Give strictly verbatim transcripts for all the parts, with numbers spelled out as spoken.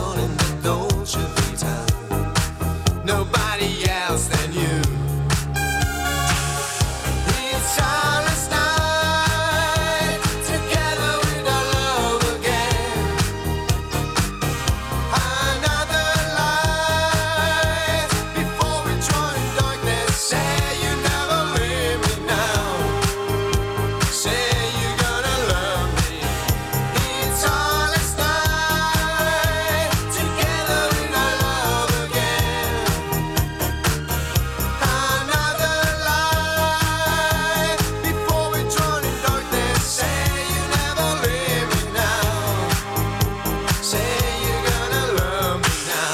morning that don't should be time. Nobody else than you. It's silence night, together with our love again. Another light before we drown in darkness. Say you never leave me now. Say you're gonna love me. It's silence night, together with our love again. Another light before we drown in darkness. Say you never leave me now. Say you're gonna love me now.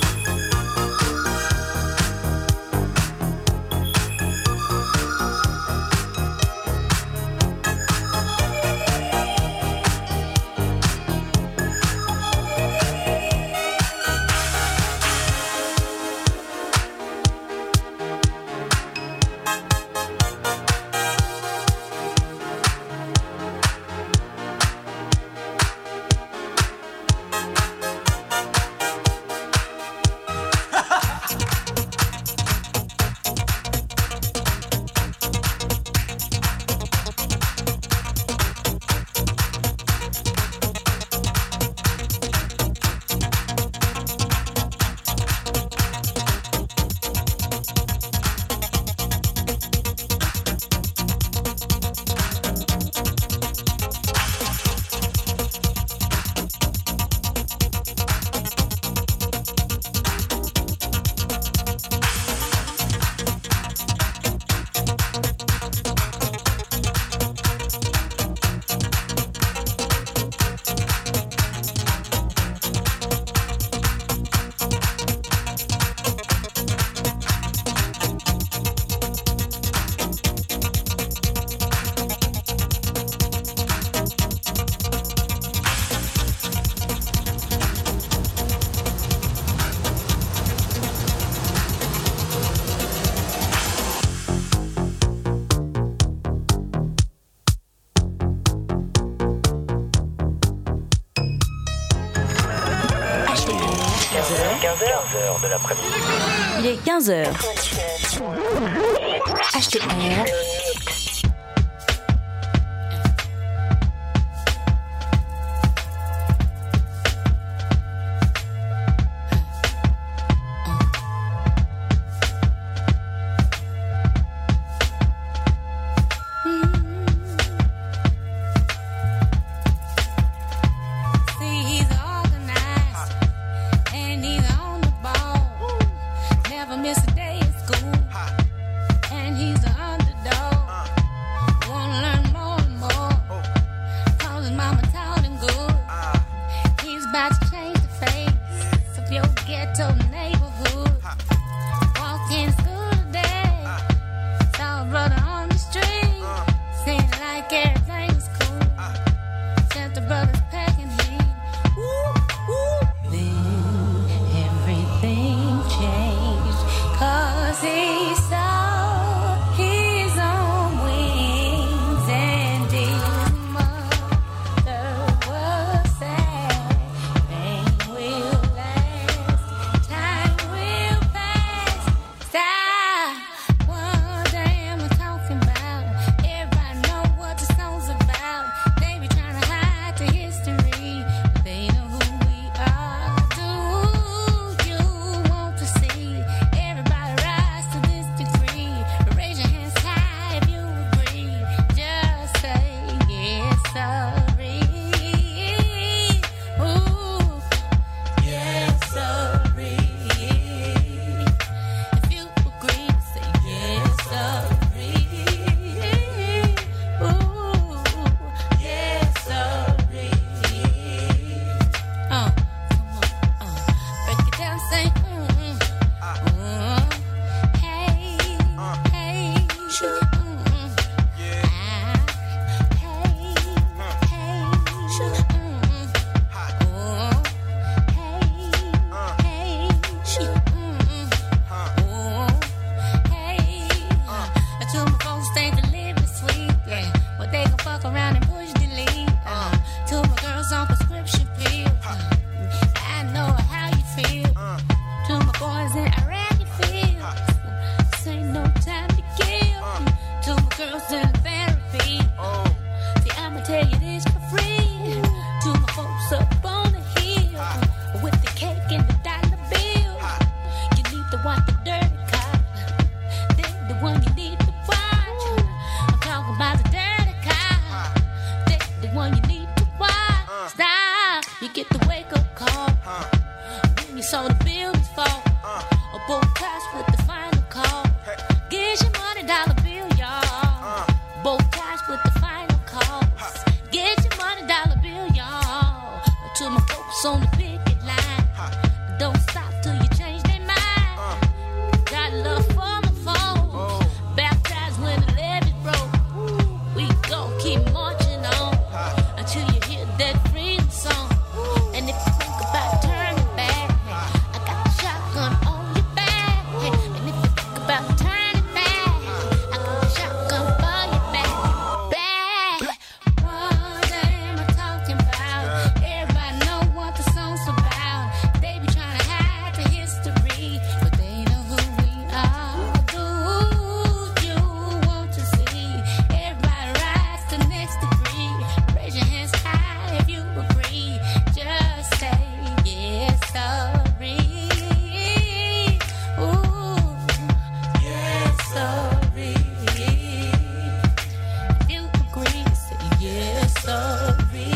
quinze heures de l'après-midi. Il est quinze heures. H T R. Never miss a day at school, and he's the underdog. it's on the building's fault. Or both cops with the final call. Get your money dollar bill, y'all. Both cops with the final calls. Get your money dollar bill, y'all. To my folks on the picket line. Don't stop till you change their mind. Got love for my phone. Baptized when the levees broke. We gon' keep marching on until you hear that freedom song. And if you think about turning back, I got the shotgun on your back. And if you think about turning back, I got the shotgun for your back. Back. What am I talking about? Everybody know what the song's about. They be trying to hide the history, but they know who we are. Do you want to see everybody rise to the next degree? Raise your hands high if you agree. Just say yes, sorry. Ooh, yes, sorry. If you agree, say yes, sorry.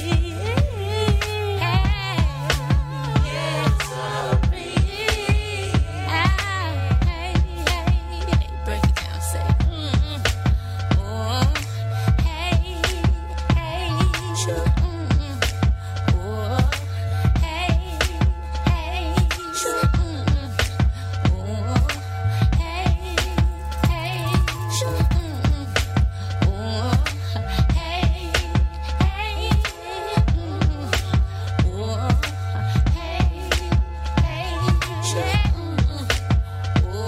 Hey, yes, sorry. Hey, hey, hey, break it down, say, mm, oh, hey, hey, sure, mm, oh, hey, hey, sure, mm, oh, hey, hey, sure, mm, oh, hey, hey, mm, oh, hey, hey, sure, mm, oh,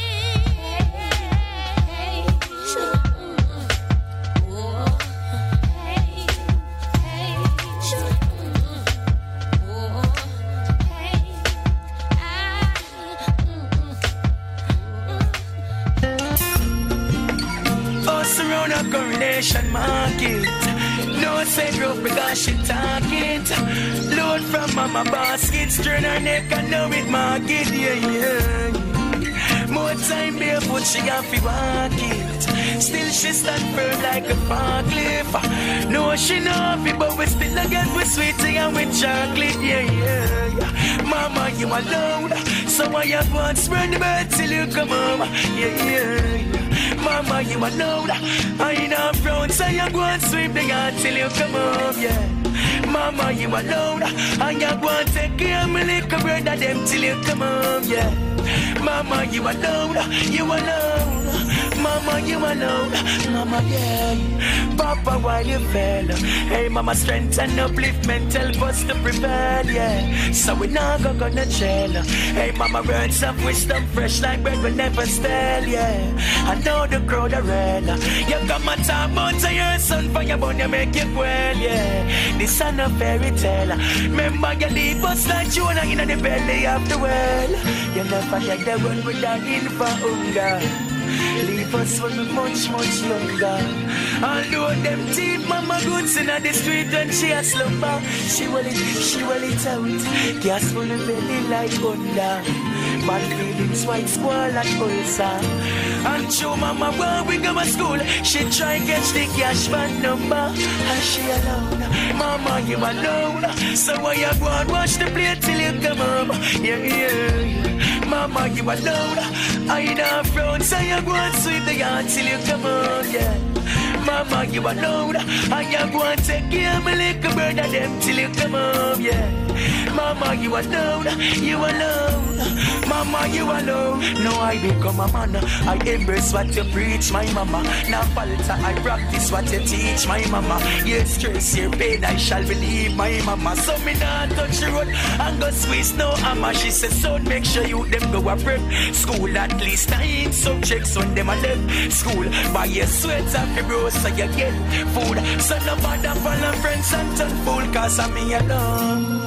hey, sure, mm, oh, hey, hey, sure, mm, oh, hey, Us around a coronation market. No say broke because she talking. Load from mama basket, strain her neck and know it market. Yeah, yeah. More time barefoot, she have to walk it. Still she stand firm like a forklift. No, she know it, but we still a get with sweetie and with chocolate. Yeah, yeah, yeah. Mama, you alone. So why you go and spread the bird till you come home? Yeah, yeah, yeah. Mama, you alone. I know front, so you go and sweep the yard till you come home. Yeah. Mama, you alone. And you go and take care of me little brother them till you come home. Yeah. Mama, you alone, you alone. Mama, you alone. Mama, yeah. Papa, while you fell. Hey, mama, strength and upliftment help us to prevail, yeah. So we not go gonna jail. Hey, mama, words of wisdom fresh like bread will never stale, yeah. I know the crowd are red. You come and talk about your son for your bone, you make it well, yeah. This is a fairy tale. Remember, you leave us like Jonah in the belly of the well. You never get the one with that in for hunger. Leave us for much, much longer. Although them teeth, mama goods in the street when she a slumber. She will it, she will it out. Gas full of belly like thunder. Bad feelings, white squall and ulcer. And show mama when we go to school, she try catch the cash van number. And she alone, mama you alone. So why you go and wash the plate till you come home? Yeah, yeah, yeah. Mama you alone. I know front, so you go and sweep the yard till you come home, yeah. Mama you alone. And you go and take care of my little brother them till you come home, yeah. Mama you alone, you alone. Mama, you alone. No, I become a man. I embrace what you preach, my mama. Now falter, I practice what you teach, my mama. Your stress, your pain, I shall believe, my mama. So me not touch the road and go squeeze no hammer. She says, son, make sure you them go a prep. School at least nine subjects when them are left. School, buy your sweats and your bros so you get food. So no bother follow friends and turn fool, cause I'm me alone.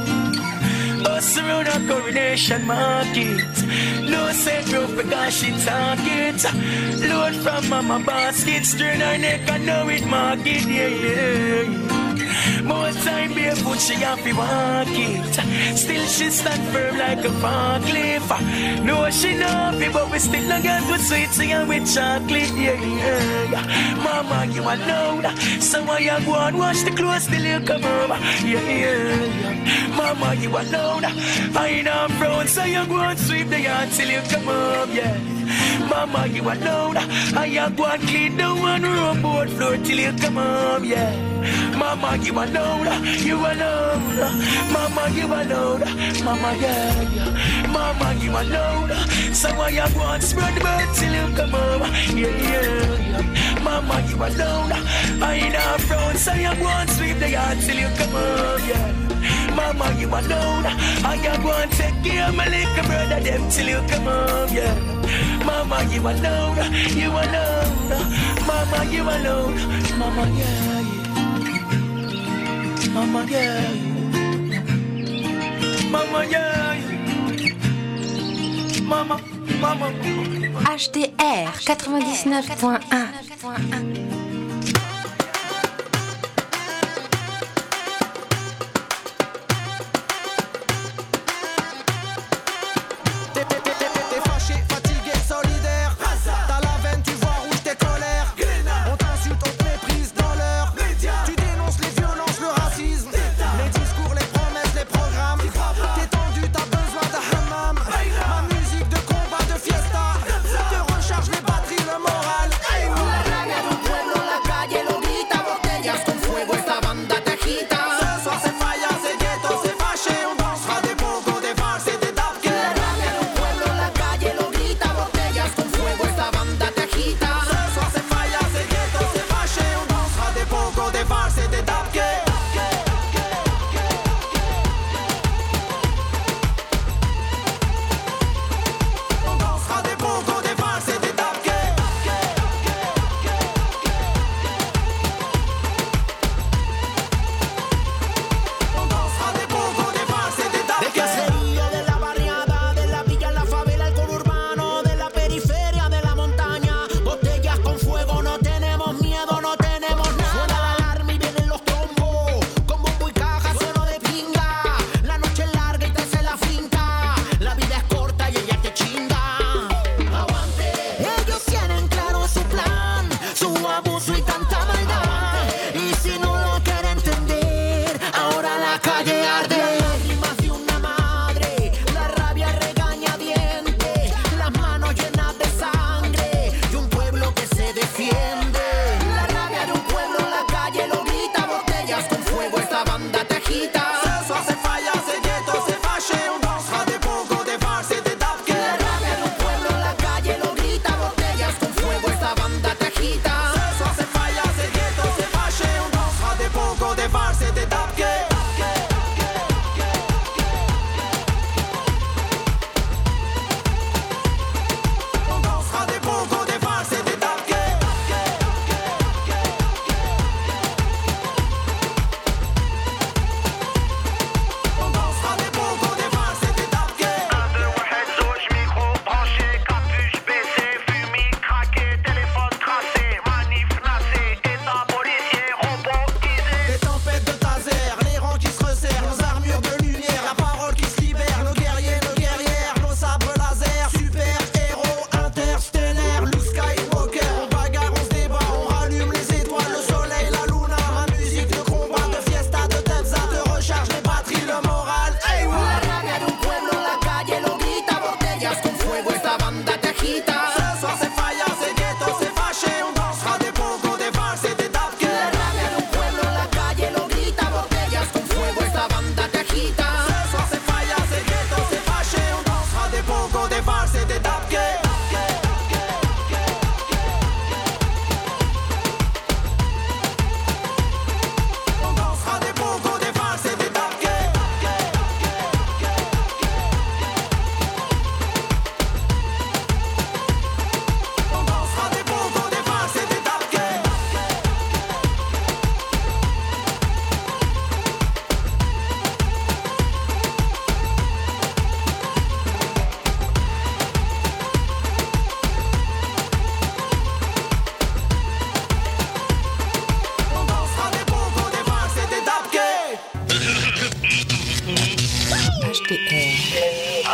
Us around a coronation market. No say broke because she talk it. Load from mama basket, strain her neck and know it market, yeah, yeah. More time barefoot, she have to walk it. Still she stand firm like a forklift. No, she know me, but we still not got good sweet tea and with chocolate, yeah, yeah, yeah. Mama, you alone. So why you go and wash the clothes till you come home, yeah, yeah, yeah. Mama, you alone. I know I'm brown, so you go and sweep the yard till you come home, yeah. Mama, you alone. I go and clean the one room board floor till you come home, yeah. Mama, you alone. You alone. Mama, you alone. Mama, yeah, yeah. Mama, you alone. So why you go and spread the bird till you come home, yeah, yeah, yeah. Mama, you alone. I know I'm brown, so you go and sweep the yard till you come home, yeah. Mama, you alone. I go and take care of my little brother them till you come home, yeah. Mama, you alone. You alone. Mama, you alone. Mama, yeah, yeah. Mama, yeah, yeah. Mama, yeah, yeah. Mama, mama. H D R quatre-vingt-dix-neuf point un. Te recharge les batteries, le moral. Hey,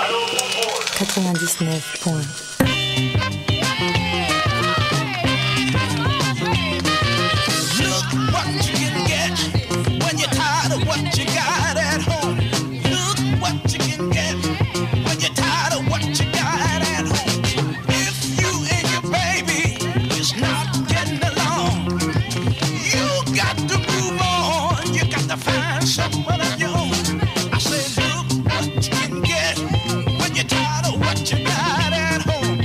quatre-vingt-dix-neuf point Look what you can get when you're tired of what you got at home. Look what you can get when you're tired of what you got at home. If you and your baby is not getting along, you got to move on. You got to find someone of your own. I said, look what you can get when you're tired of what you got at home.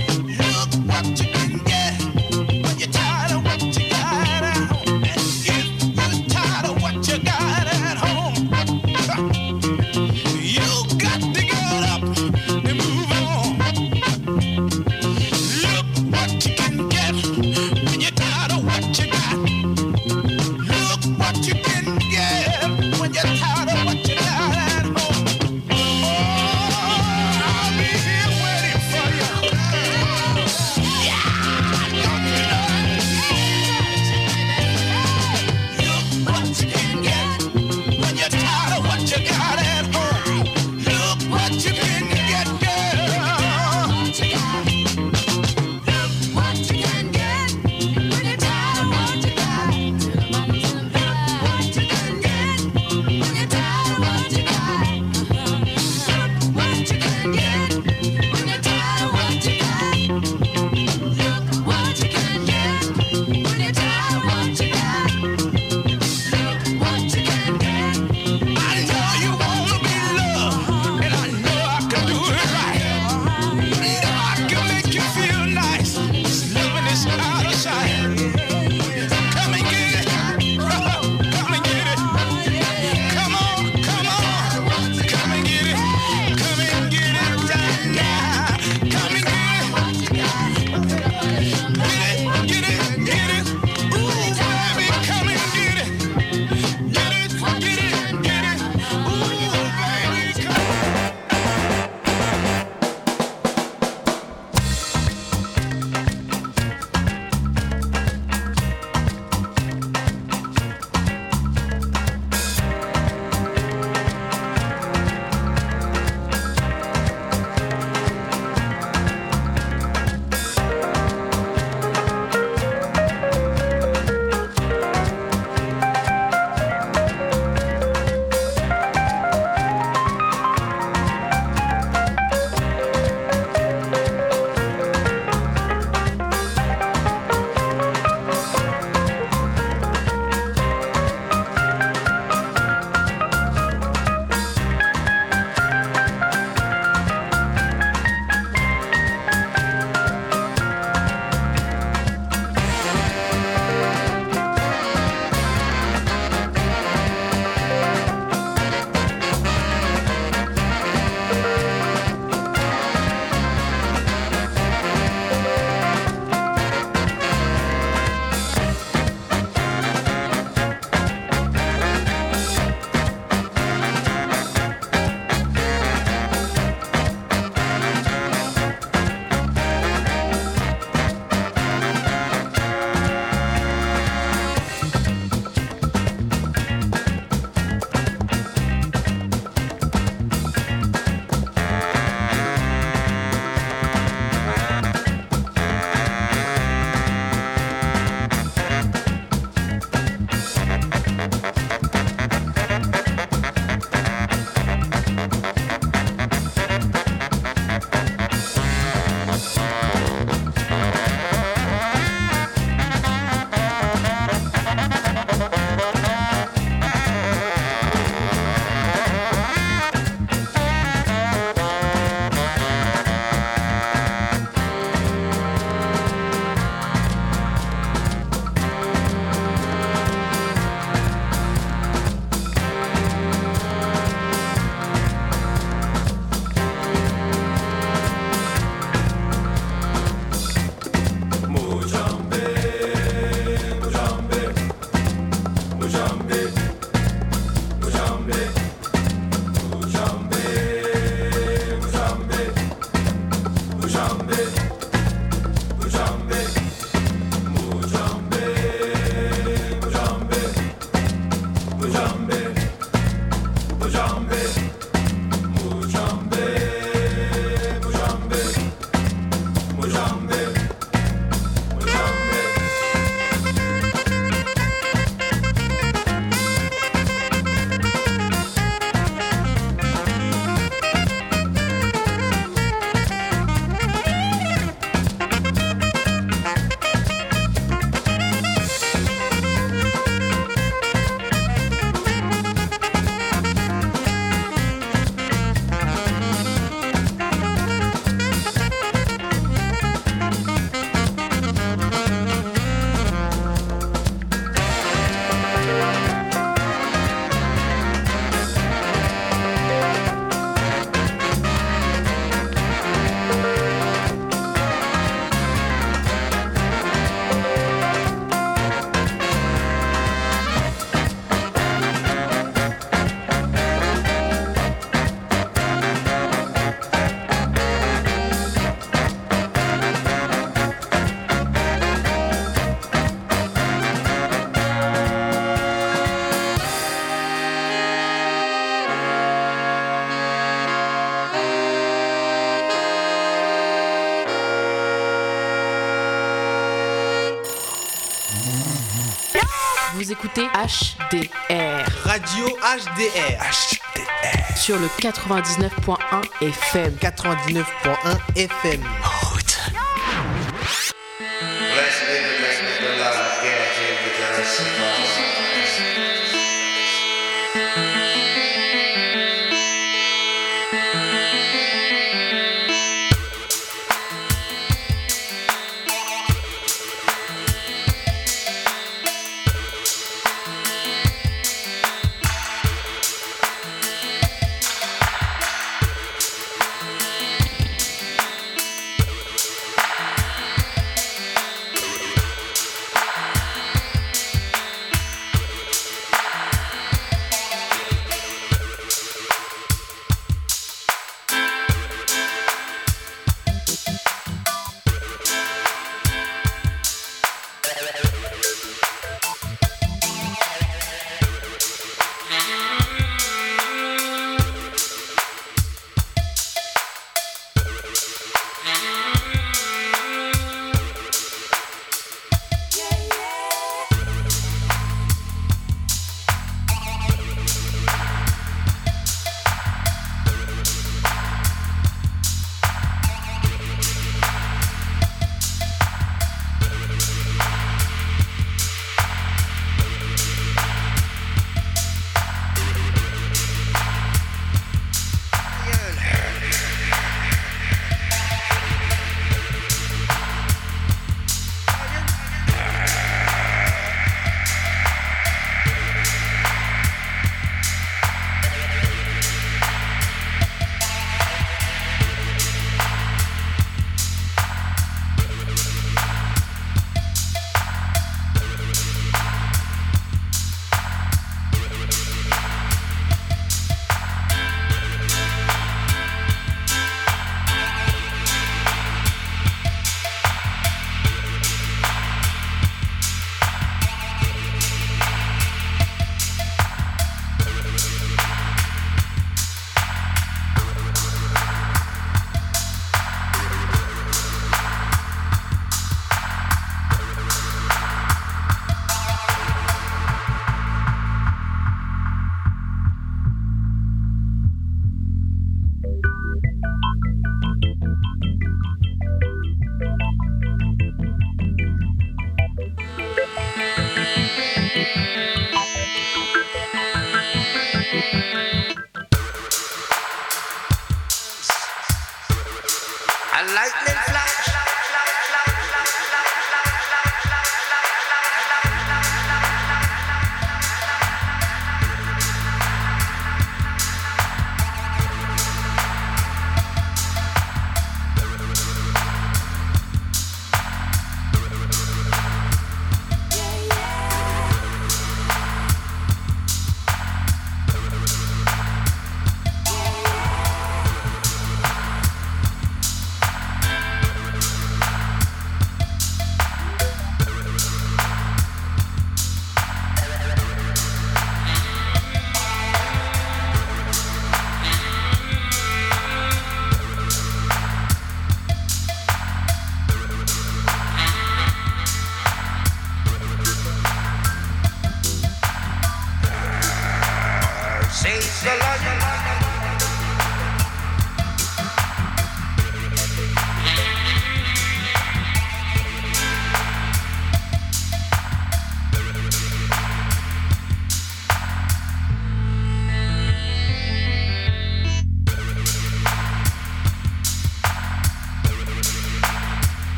Vous écoutez H D R. Radio H D R. H D R. Sur le quatre-vingt-dix-neuf point un F M. quatre-vingt-dix-neuf point un F M. En route.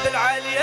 العلي